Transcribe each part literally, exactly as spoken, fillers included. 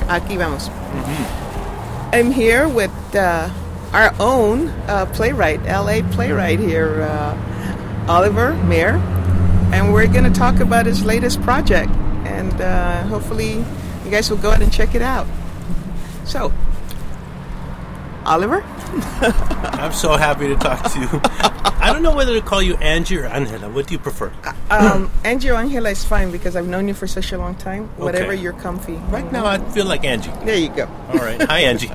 Aquí vamos. Mm-hmm. I'm here with uh, our own uh, playwright, L A playwright here, uh, Oliver Mayer, and we're going to talk about his latest project, and uh, hopefully you guys will go out and check it out. So, Oliver? I'm so happy to talk to you. I don't know whether to call you Angie or Angela. What do you prefer? Um, Angie or Angela is fine because I've known you for such a long time. Whatever Okay. you're comfy. Right now, I feel like Angie. There you go. All right. Hi, Angie.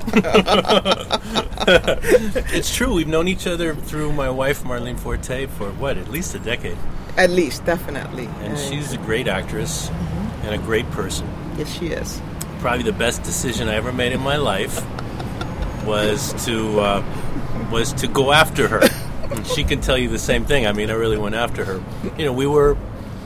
It's true. We've known each other through my wife, Marlene Forte, for, what, at least a decade. At least, definitely. And uh, she's a great actress mm-hmm. and a great person. Yes, she is. Probably the best decision I ever made in my life was to uh, was to go after her. And she can tell you the same thing. I mean, I really went after her. You know, we were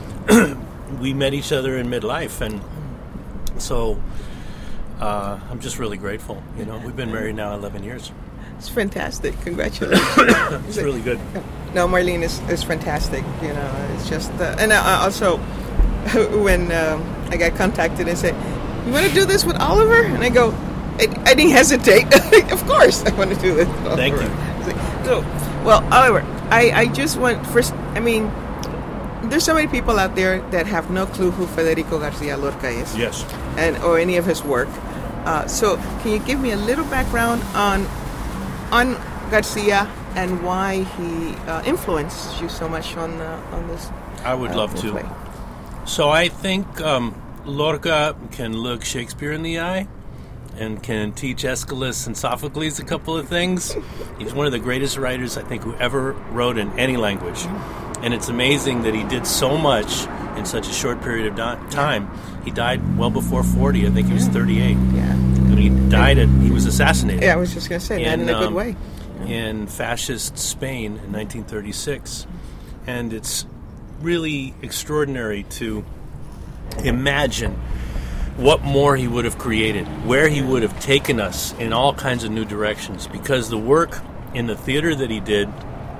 we met each other in midlife, and so uh, I'm just really grateful. You know, we've been married now eleven years. It's fantastic. Congratulations. It's really good. No, Marlene is, is fantastic. You know, it's just uh, and uh, also when um, I got contacted and said, "You want to do this with Oliver?" and I go, I, I didn't hesitate. Of course, I want to do this. With Thank Oliver. you. Like, so, well, Oliver, I, I just want first. I mean, there's so many people out there that have no clue who Federico Garcia Lorca is. Yes. And or any of his work. Uh, so, can you give me a little background on on Garcia and why he uh, influenced you so much on uh, on this? I would uh, love to. play? So I think um, Lorca can look Shakespeare in the eye and can teach Aeschylus and Sophocles a couple of things. He's one of the greatest writers, I think, who ever wrote in any language. And it's amazing that he did so much in such a short period of di- time. He died well before forty. I think he was thirty-eight. Yeah. When he died, at, he was assassinated. Yeah, I was just going to say that in a good um, way. In fascist Spain in nineteen thirty-six. And it's really extraordinary to imagine what more he would have created, where he would have taken us in all kinds of new directions, because the work in the theater that he did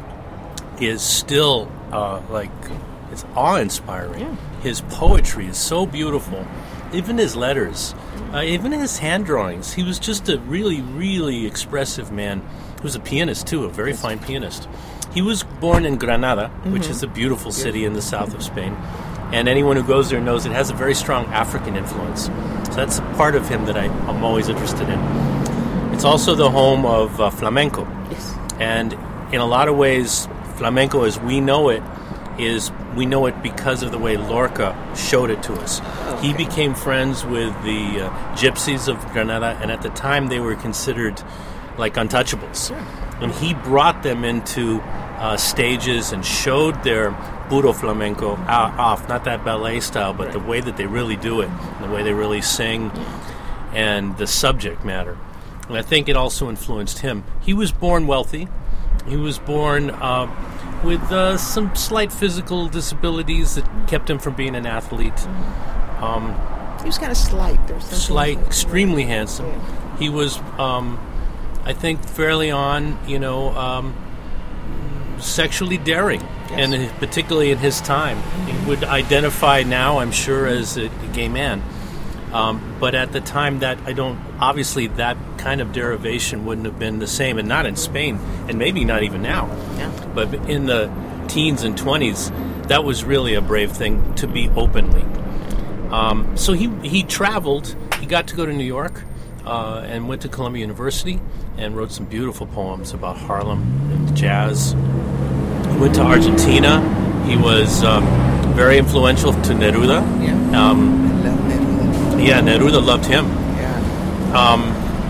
is still uh, like it's awe-inspiring. Yeah. His poetry is so beautiful. Even his letters, uh, even his hand drawings. He was just a really, really expressive man. He was a pianist too, a very fine pianist. He was born in Granada, mm-hmm. which is a beautiful city in the south of Spain. And anyone who goes there knows it has a very strong African influence. So that's a part of him that I, I'm always interested in. It's also the home of uh, flamenco. Yes. And in a lot of ways, flamenco as we know it, is we know it because of the way Lorca showed it to us. Okay. He became friends with the uh, gypsies of Granada, and at the time they were considered like untouchables. Sure. And he brought them into uh, stages and showed their puro flamenco off, not that ballet style, but right. the way that they really do it, the way they really sing, and the subject matter. And I think it also influenced him. He was born wealthy. He was born uh, with uh, some slight physical disabilities that kept him from being an athlete. Um, he was kind of slight. Or something slight, like extremely handsome. Yeah. He was, um, I think, fairly on, you know, um, sexually daring, yes. and particularly in his time. He would identify now, I'm sure, as a gay man. Um, but at the time, that I don't, obviously that kind of derivation wouldn't have been the same, and not in Spain, and maybe not even now. Yeah. But in the teens and twenties, that was really a brave thing to be openly. Um, so he he traveled. He got to go to New York uh, and went to Columbia University and wrote some beautiful poems about Harlem and jazz. He went to Argentina. He was um, very influential to Neruda. Yeah. Um, I love Neruda. Yeah, Neruda loved him. Yeah. Um,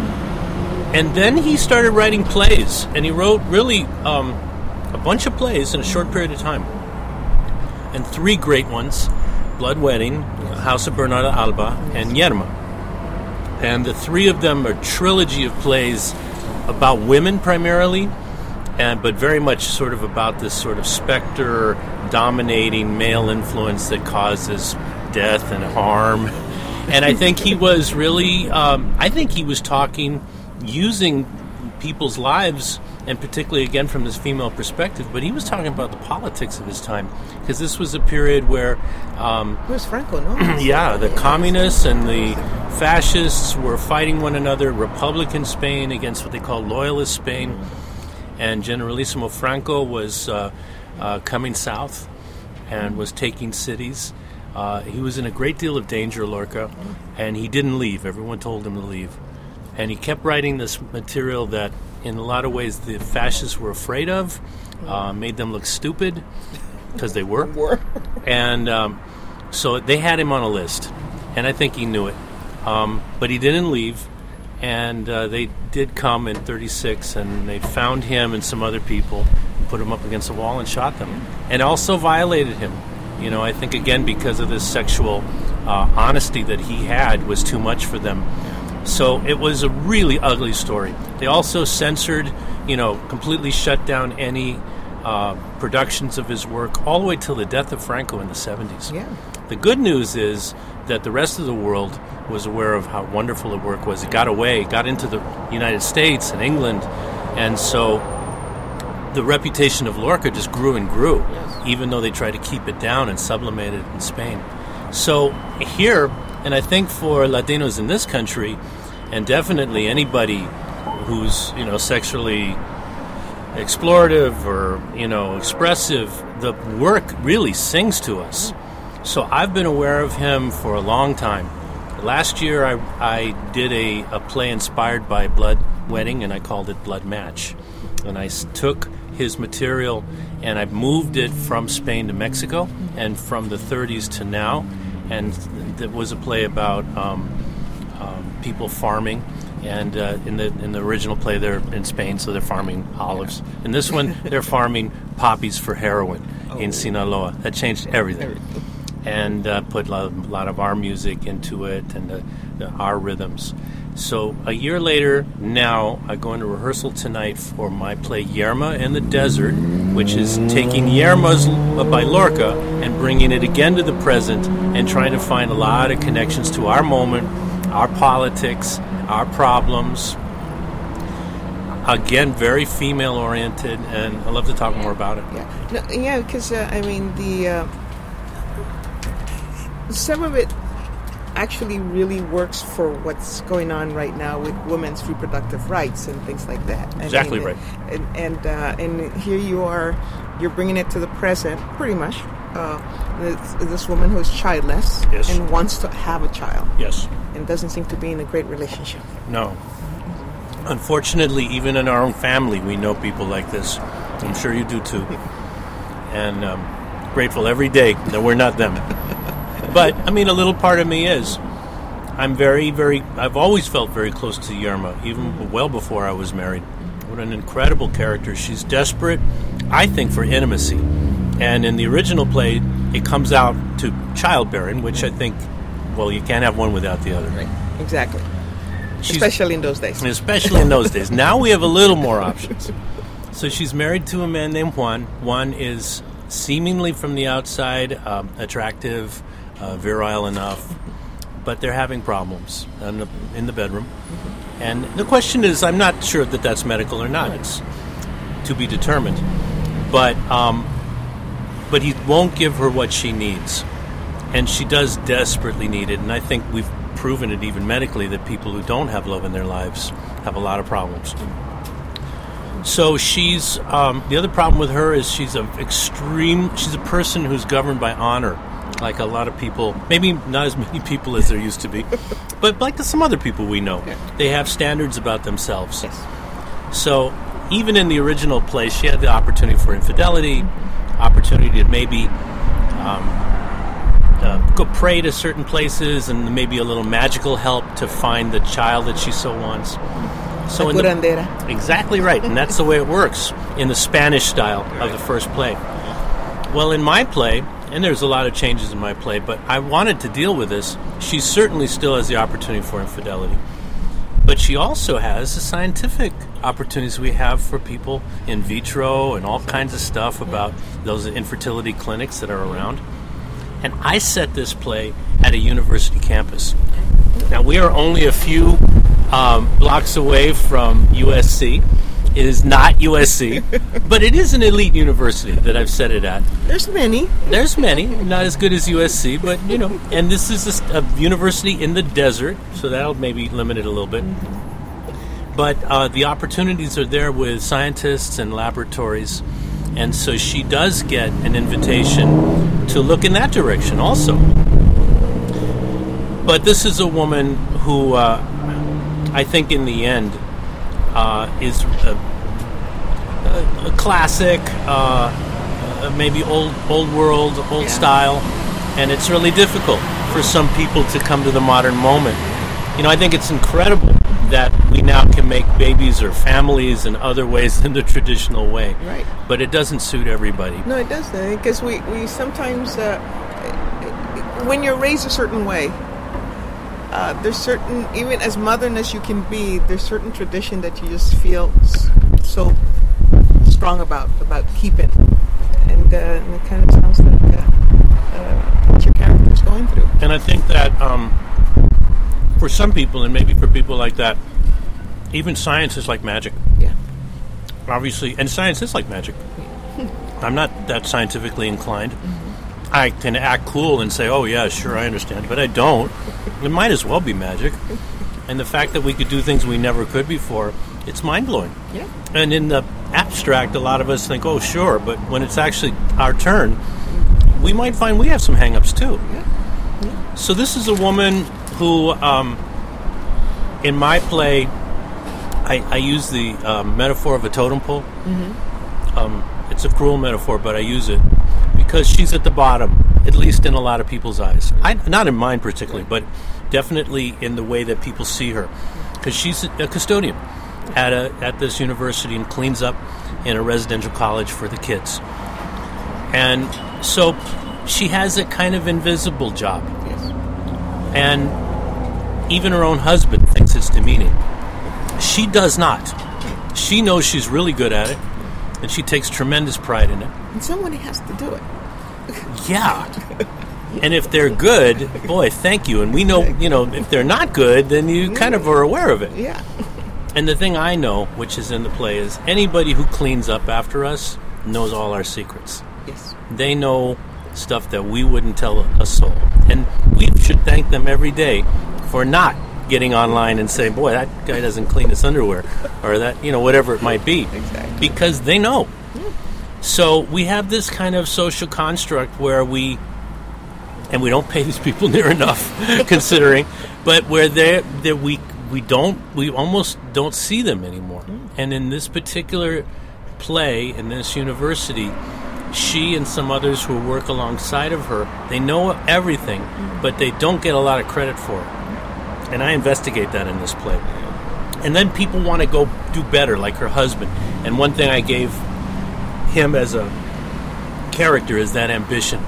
and then he started writing plays, and he wrote really um, a bunch of plays in a short period of time. And three great ones, Blood Wedding, House of Bernarda Alba, and Yerma. And the three of them are a trilogy of plays about women primarily, and but very much sort of about this sort of specter dominating male influence that causes death and harm. And I think he was really, um, I think he was talking, using people's lives, and particularly, again, from this female perspective, but he was talking about the politics of his time, because this was a period where... Um, it was Franco, no? yeah, the communists and the fascists were fighting one another, Republican Spain against what they called Loyalist Spain, and Generalissimo Franco was uh, uh, coming south and was taking cities. Uh, he was in a great deal of danger, Lorca, and he didn't leave. Everyone told him to leave. And he kept writing this material that, in a lot of ways, the fascists were afraid of, uh, made them look stupid, because they were. And um, so they had him on a list, and I think he knew it. Um, but he didn't leave, and uh, they did come in thirty-six, and they found him and some other people, put him up against a wall and shot them, and also violated him. You know, I think, again, because of this sexual uh, honesty that he had was too much for them. So it was a really ugly story. They also censored, you know, completely shut down any uh, productions of his work all the way till the death of Franco in the seventies. Yeah. The good news is that the rest of the world was aware of how wonderful the work was. It got away, got into the United States and England, and so the reputation of Lorca just grew and grew, yes. even though they tried to keep it down and sublimate it in Spain. So here, and I think for Latinos in this country, and definitely anybody who's, you know, sexually explorative or, you know, expressive, the work really sings to us. So I've been aware of him for a long time. Last year I, I did a, a play inspired by Blood Wedding, and I called it Blood Match. And I s- took his material and I moved it from Spain to Mexico and from the thirties to now. And it was a play about um, um, people farming. And uh, in the in the original play, they're in Spain, so they're farming olives. In this one, they're farming poppies for heroin oh. in Sinaloa. That changed everything. And uh, put a lot, of, a lot of our music into it and the, the, our rhythms. So a year later, now, I go into rehearsal tonight for my play Yerma in the Desert, which is taking Yerma's by Lorca and bringing it again to the present and trying to find a lot of connections to our moment, our politics, our problems. Again, very female-oriented, and I'd love to talk more about it. Yeah, no, yeah, because, uh, I mean, the... Uh, some of it actually really works for what's going on right now with women's reproductive rights and things like that. I Exactly mean, right. And and, uh, and here you are, you're bringing it to the present, pretty much. Uh, this, this woman who's childless yes. and wants to have a child. Yes. And doesn't seem to be in a great relationship. No. Unfortunately, even in our own family, we know people like this. I'm sure you do too. And um, grateful every day that we're not them. But, I mean, a little part of me is. I'm very, very, I've always felt very close to Yerma, even well before I was married. What an incredible character. She's desperate, I think, for intimacy. And in the original play, it comes out to childbearing, which I think, well, you can't have one without the other. Right, exactly. She's, especially in those days. Especially in those days. Now we have a little more options. So she's married to a man named Juan. Juan is seemingly from the outside um, attractive, Uh, virile enough, but they're having problems in the, in the bedroom. Mm-hmm. And the question is, I'm not sure that that's medical or not. Right. It's to be determined. But um, but he won't give her what she needs. And she does desperately need it. And I think we've proven it even medically that people who don't have love in their lives have a lot of problems. So she's, um, the other problem with her is she's a extreme, she's a person who's governed by honor. Like a lot of people, maybe not as many people as there used to be, but like some other people we know, yeah. they have standards about themselves. Yes. So even in the original play, she had the opportunity for infidelity, mm-hmm. opportunity to maybe um, uh, go pray to certain places, and maybe a little magical help to find the child that she so wants. So in the, exactly right, and that's the way it works in the Spanish style right. of the first play. Well, in my play, and there's a lot of changes in my play, but I wanted to deal with this. She certainly still has the opportunity for infidelity. But she also has the scientific opportunities we have for people in vitro and all kinds of stuff about those infertility clinics that are around. And I set this play at a university campus. Now, we are only a few um, blocks away from U S C. It is not U S C, but it is an elite university that I've set it at. There's many. There's many, not as good as U S C, but, you know, and this is a, a university in the desert, so that'll maybe limit it a little bit. But uh, the opportunities are there with scientists and laboratories, and so she does get an invitation to look in that direction also. But this is a woman who uh, I think in the end uh, is a, a, a classic, uh, uh, maybe old old world, old yeah. style, and it's really difficult for some people to come to the modern moment. You know, I think it's incredible that we now can make babies or families in other ways than the traditional way. Right. But it doesn't suit everybody. No, it doesn't, because we, we sometimes, uh, when you're raised a certain way, uh, there's certain, even as modern as you can be, there's certain tradition that you just feel s- so strong about, about keeping. And, uh, and it kind of sounds like uh, uh, what your character's going through. And I think that um, for some people, and maybe for people like that, even science is like magic. Yeah. Obviously, and science is like magic. I'm not that scientifically inclined. Mm-hmm. I can act cool and say, oh, yeah, sure, I understand, but I don't. It might as well be magic. And the fact that we could do things we never could before, it's mind-blowing. Yeah. And in the abstract, a lot of us think, oh, sure, but when it's actually our turn, we might find we have some hang-ups, too. Yeah. Yeah. So this is a woman who, um, in my play, I, I use the um, metaphor of a totem pole. Mm-hmm. Um, it's a cruel metaphor, but I use it because she's at the bottom, at least in a lot of people's eyes. I, not in mine particularly, but definitely in the way that people see her. Because she's a custodian at a at this university and cleans up in a residential college for the kids. And so she has a kind of invisible job. Yes. And even her own husband thinks it's demeaning. She does not. She knows she's really good at it, and she takes tremendous pride in it. And somebody has to do it. Yeah. And if they're good, boy, thank you. And we know, you know, if they're not good, then you kind of are aware of it. Yeah. And the thing I know, which is in the play, is anybody who cleans up after us knows all our secrets. Yes. They know stuff that we wouldn't tell a soul. And we should thank them every day for not getting online and saying, boy, that guy doesn't clean his underwear, or that, you know, whatever it might be. Exactly. Because they know. So we have this kind of social construct where we, and we don't pay these people near enough, considering, but where they that we we don't we almost don't see them anymore. Mm. And in this particular play in this university, she and some others who work alongside of her, they know everything, mm. but they don't get a lot of credit for it. And I investigate that in this play. And then people want to go do better, like her husband. And one thing I gave him as a character is that ambition,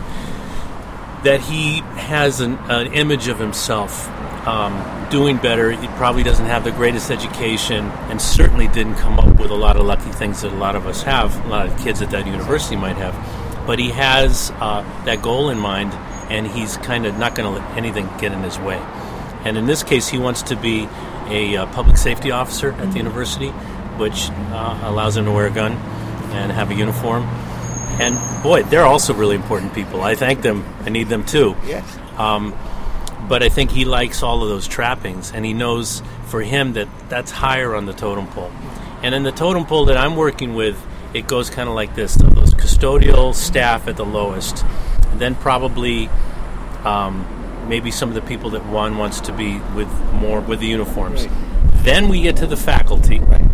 that he has an, an image of himself um, doing better. He probably doesn't have the greatest education, and certainly didn't come up with a lot of lucky things that a lot of us have, a lot of kids at that university might have. But he has uh, that goal in mind, and he's kind of not going to let anything get in his way. And in this case, he wants to be a uh, public safety officer at the university, which uh, allows him to wear a gun and have a uniform. And boy, they're also really important people. I thank them. I need them too. Yes. Um, but I think he likes all of those trappings, and he knows for him that that's higher on the totem pole. And in the totem pole that I'm working with, it goes kind of like this: those custodial staff at the lowest, and then probably um, maybe some of the people that one wants to be with more with the uniforms. Right. Then we get to the faculty. Right.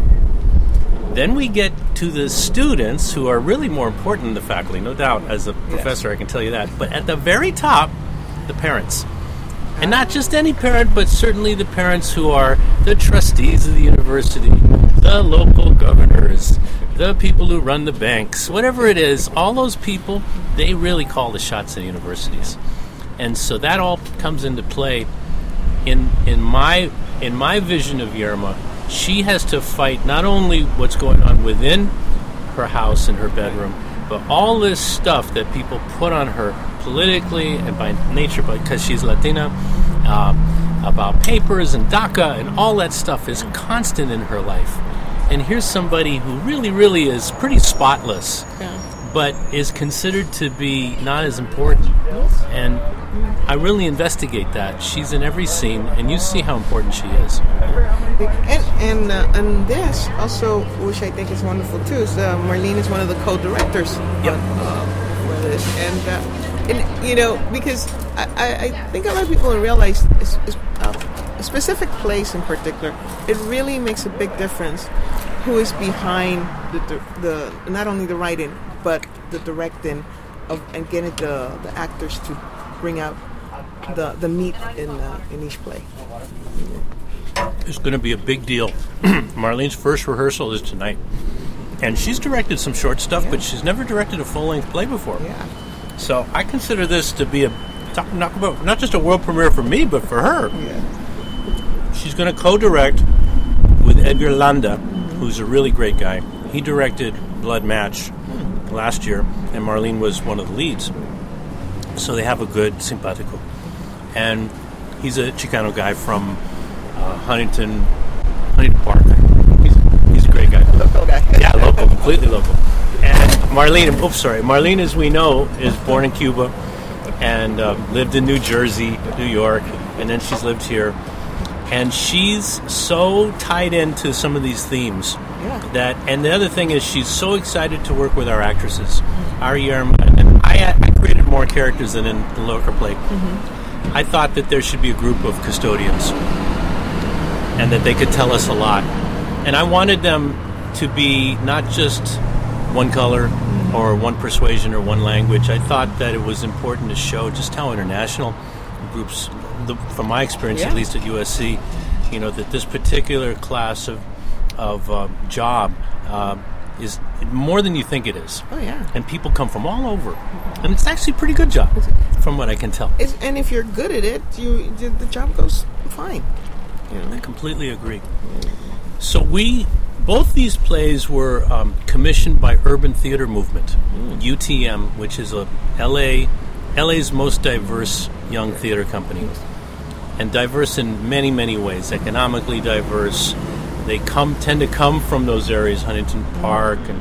Then we get to the students, who are really more important than the faculty, no doubt. As a professor, yes. I can tell you that. But at the very top, the parents. And not just any parent, but certainly the parents who are the trustees of the university, the local governors, the people who run the banks, whatever it is, all those people, they really call the shots at universities. And so that all comes into play in in my in my vision of Yerma. She has to fight not only what's going on within her house and her bedroom, but all this stuff that people put on her politically and by nature, because she's Latina, uh, about papers and DACA and all that stuff is constant in her life. And here's somebody who really, really is pretty spotless, Yeah. but is considered to be not as important. And I really investigate that. She's in every scene, and you see how important she is. And and uh, and this also, which I think is wonderful too, is uh, Marlene is one of the co-directors Yep. on, uh, for this, and uh, and you know, because I, I, I think a lot of people don't realize is, is, uh, a specific place in particular, it really makes a big difference who is behind the the, the not only the writing but the directing of and getting the, the actors to bring out the the meat in uh, in each play. It's going to be a big deal. Marlene's first rehearsal is tonight. And she's directed some short stuff, yeah. but she's never directed a full-length play before. Yeah. So I consider this to be a talk, not, about, not just a world premiere for me, but for her. Yeah. She's going to co-direct with Edgar Landa, mm-hmm. who's a really great guy. He directed Blood Match mm-hmm. last year, and Marlene was one of the leads. So they have a good simpatico. And he's a Chicano guy from uh, Huntington, Huntington Park. He's, he's a great guy. Local guy. Yeah, local, completely local. And Marlene, oops, sorry. Marlene, as we know, is born in Cuba and uh, lived in New Jersey, New York, and then she's lived here. And she's so tied into some of these themes. Yeah. That, and the other thing is she's so excited to work with our actresses. Ari Yerma, and I, I created more characters than in the local play. Mm-hmm. I thought that there should be a group of custodians and that they could tell us a lot. And I wanted them to be not just one color or one persuasion or one language. I thought that it was important to show just how international groups, the, from my experience yeah. at least at U S C, you know, that this particular class of of uh, job uh, is more than you think it is. Oh, yeah. And people come from all over. And it's actually a pretty good job, from what I can tell. It's, and if you're good at it, you, you the job goes fine. You know? I completely agree. So we, both these plays were um, commissioned by Urban Theater Movement, mm. U T M, which is a L A, L A's most diverse young theater company. And diverse in many, many ways. Economically diverse. They come tend to come from those areas, Huntington Park and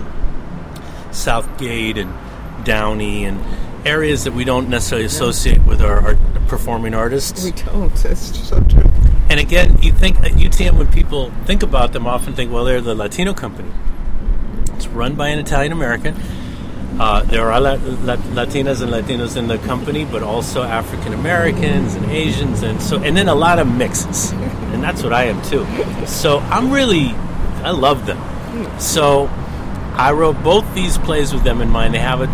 Southgate and Downey, and areas that we don't necessarily associate with our, our performing artists. We don't. That's so true. And again, you think at U T M, when people think about them, often think, well, they're the Latino company. It's run by an Italian American. Uh, there are La- La- Latinas and Latinos in the company, but also African Americans and Asians, and so, and then a lot of mixes, and that's what I am too. So I'm really, I love them. So I wrote both these plays with them in mind. They have a,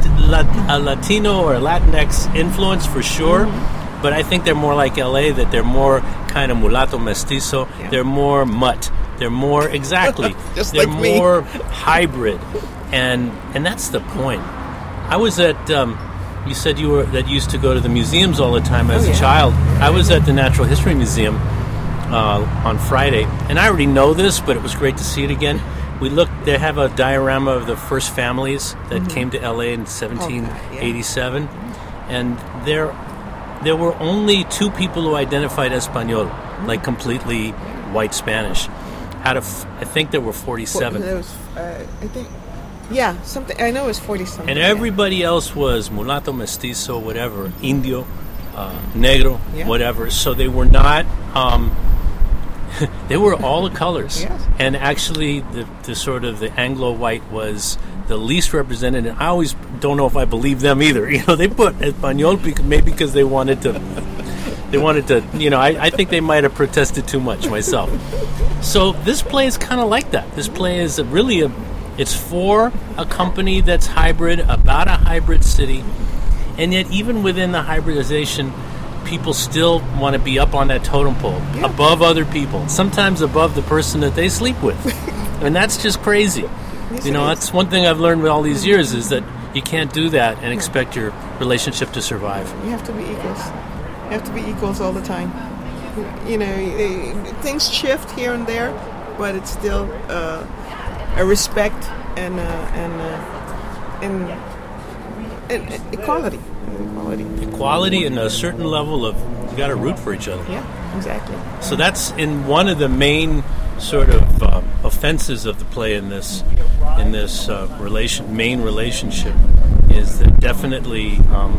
a Latino or Latinx influence for sure, mm-hmm. but I think they're more like L A. That they're more kind of mulatto mestizo. Yeah. They're more mutt. They're more exactly. Just they're like me. more hybrid. And and that's the point. I was at, um, you said you were that you used to go to the museums all the time as oh, yeah. a child. I was at the Natural History Museum uh, on Friday, and I already know this, but it was great to see it again. We looked, they have a diorama of the first families that mm-hmm. came to L A in seventeen eighty-seven, okay, yeah. and there there were only two people who identified Espanol, mm-hmm. like completely white Spanish. Out of, I think there were forty-seven. There was, uh, I think... Yeah, something. I know it was forty something. And everybody yeah. else was mulatto, mestizo, whatever, indio, uh, negro, yeah. whatever. So they were not. Um, they were all the colors. Yes. And actually, the, the sort of the Anglo-white was the least represented. And I always don't know if I believe them either. You know, they put Español because, maybe because they wanted to. They wanted to. You know, I, I think they might have protested too much myself. So this play is kind of like that. This play is a, really a. It's for a company that's hybrid, about a hybrid city, and yet even within the hybridization, people still want to be up on that totem pole, yeah. above other people, sometimes above the person that they sleep with. And that's just crazy. Yes, you know, that's one thing I've learned with all these years is that you can't do that and expect your relationship to survive. You have to be equals. You have to be equals all the time. You know, things shift here and there, but it's still... Uh, A respect and uh, and, uh, and and equality, equality, equality, and a certain level of you got to root for each other. Yeah. exactly. So that's in one of the main sort of uh, offenses of the play in this in this uh, relation main relationship is that definitely, um,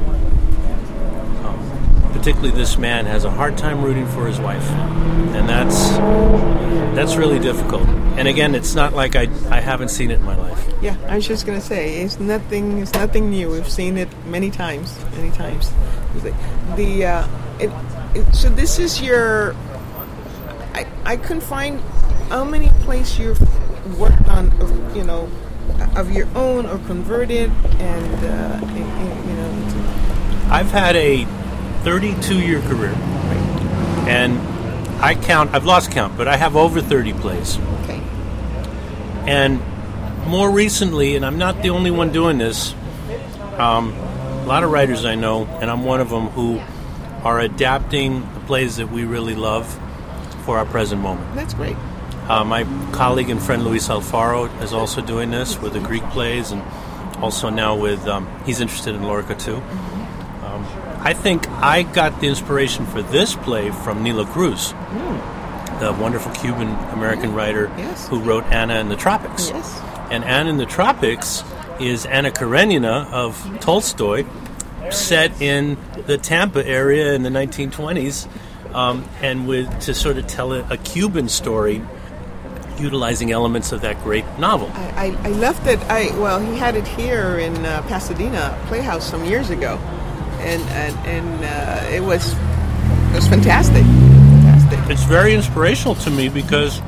um, particularly this man has a hard time rooting for his wife, and that's that's really difficult. And again, it's not like I I haven't seen it in my life. Yeah, I was just gonna say it's nothing. It's nothing new. We've seen it many times, many times. The uh, it, it, so this is your. I I couldn't find how many plays you've worked on, of, you know, of your own or converted, and uh, in, in, you know. To I've had a thirty-two year career, and I count. I've lost count, but I have over thirty plays. Okay. And more recently, and I'm not the only one doing this, um, a lot of writers I know, and I'm one of them, who are adapting the plays that we really love for our present moment. That's great. Uh, my colleague and friend Luis Alfaro is also doing this with the Greek plays, and also now with, um, he's interested in Lorca too. Um, I think I got the inspiration for this play from Nilo Cruz, Mm. the wonderful Cuban-American writer Yes. who wrote Anna in the Tropics. Yes. And Anna in the Tropics is Anna Karenina of Tolstoy, set in the Tampa area in the nineteen twenties, um, and with to sort of tell a, a Cuban story, utilizing elements of that great novel. I, I, I left it. I well, he had it here in uh, Pasadena Playhouse some years ago, and and, and uh, it was it was fantastic. Fantastic. It's very inspirational to me because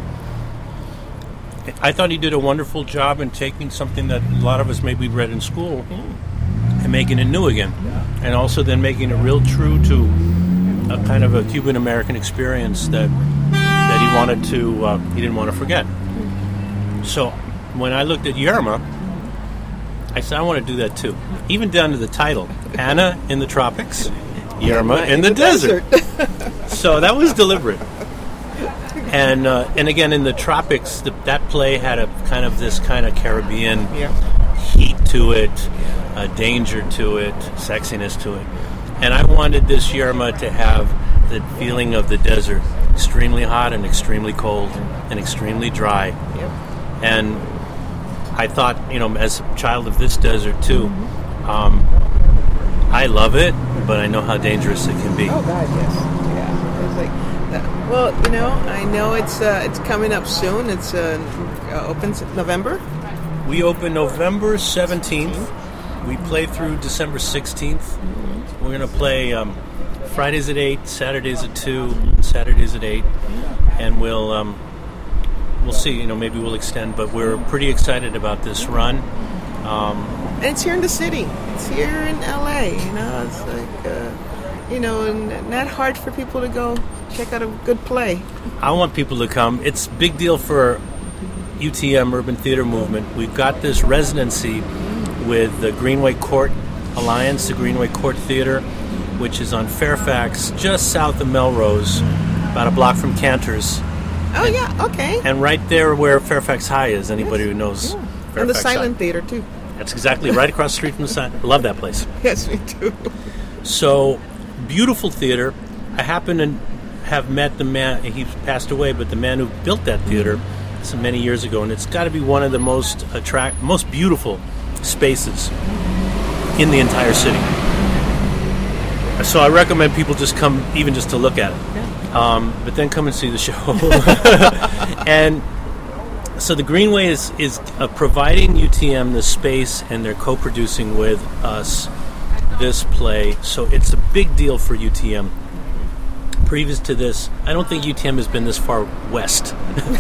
I thought he did a wonderful job in taking something that a lot of us maybe read in school and making it new again, and also then making it real true to a kind of a Cuban American experience that that he wanted to uh, he didn't want to forget. So when I looked at Yerma, I said I want to do that too, even down to the title, Anna in the Tropics, Yerma in, in the, the desert. desert. So that was deliberate. And uh, and again, in the tropics, the, that play had a kind of this kind of Caribbean Yeah. heat to it, uh, danger to it, sexiness to it. And I wanted this Yerma to have the feeling of the desert, extremely hot and extremely cold and extremely dry. Yep. And I thought, you know, as a child of this desert too, um, I love it, but I know how dangerous it can be. Oh God, yes. Yeah. It's like. Well, you know, I know it's uh, it's coming up soon. It's uh, uh, opens November. We open November seventeenth. We play through December sixteenth. We're going to play um, Fridays at eight, Saturdays at two, Saturdays at eight, and we'll um, we'll see. You know, maybe we'll extend, but we're pretty excited about this run. Um, and it's here in the city. It's here in L A. You know, it's like uh, you know, and not hard for people to go check out a good play. I want people to come. It's a big deal for U T M, Urban Theater Movement. We've got this residency with the Greenway Court Alliance, the Greenway Court Theater, which is on Fairfax, just south of Melrose, about a block from Cantor's. Oh, and, yeah, okay. And right there where Fairfax High is, anybody yes. who knows yeah. Fairfax And the Silent High. Theater, too. That's exactly right across the street from the Silent. Love that place. Yes, me too. So, beautiful theater. I happen to have met the man, he passed away, but the man who built that theater so many years ago, and it's got to be one of the most attract, most beautiful spaces in the entire city. So I recommend people just come, even just to look at it, yeah. um, but then come and see the show. And so the Greenway is is uh, providing U T M the space, and they're co-producing with us this play. So it's a big deal for U T M. Previous to this, I don't think U T M has been this far west.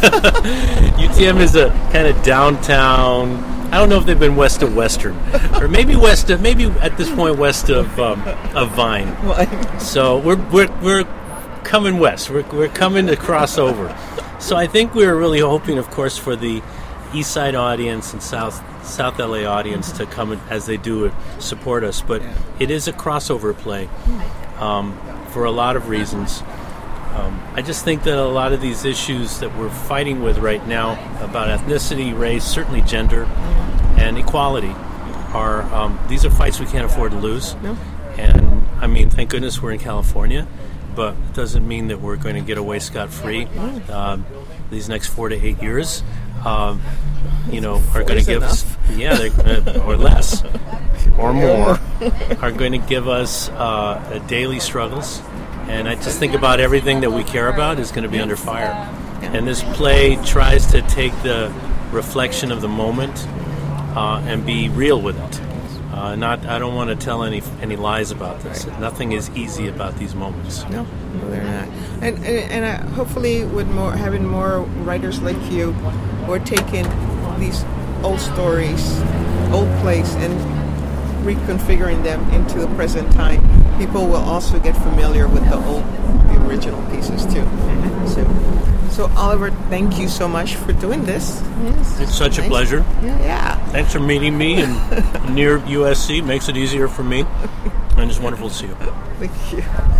U T M is a kind of downtown. I don't know if they've been west of Western, or maybe west of, maybe at this point west of um, of Vine. So we're we're we're coming west. We're we're coming to cross over. So I think we're really hoping, of course, for the East Side audience and South South L A audience to come and, as they do it, support us. But it is a crossover play. Um, for a lot of reasons. Um, I just think that a lot of these issues that we're fighting with right now about ethnicity, race, certainly gender, and equality are, um, these are fights we can't afford to lose. No. And, I mean, thank goodness we're in California, but it doesn't mean that we're going to get away scot-free. Um, these next four to eight years, um, you know, are going to give us, yeah, uh, or less, or more, are going to give us uh, daily struggles. And I just think about everything that we care about is going to be under fire. And this play tries to take the reflection of the moment uh, and be real with it. Uh, not, I don't want to tell any any lies about this. Right. Nothing is easy about these moments. No, no they're not. And and, and uh, hopefully, with more having more writers like you, who are taking these old stories, old plays, and reconfiguring them into the present time, people will also get familiar with the old, the original pieces too. Mm-hmm. So, so Oliver, thank you so much for doing this. Yes, it's such nice. a pleasure. Yeah, yeah. Thanks for meeting me and near U S C. Makes it easier for me. And it's wonderful to see you. Thank you.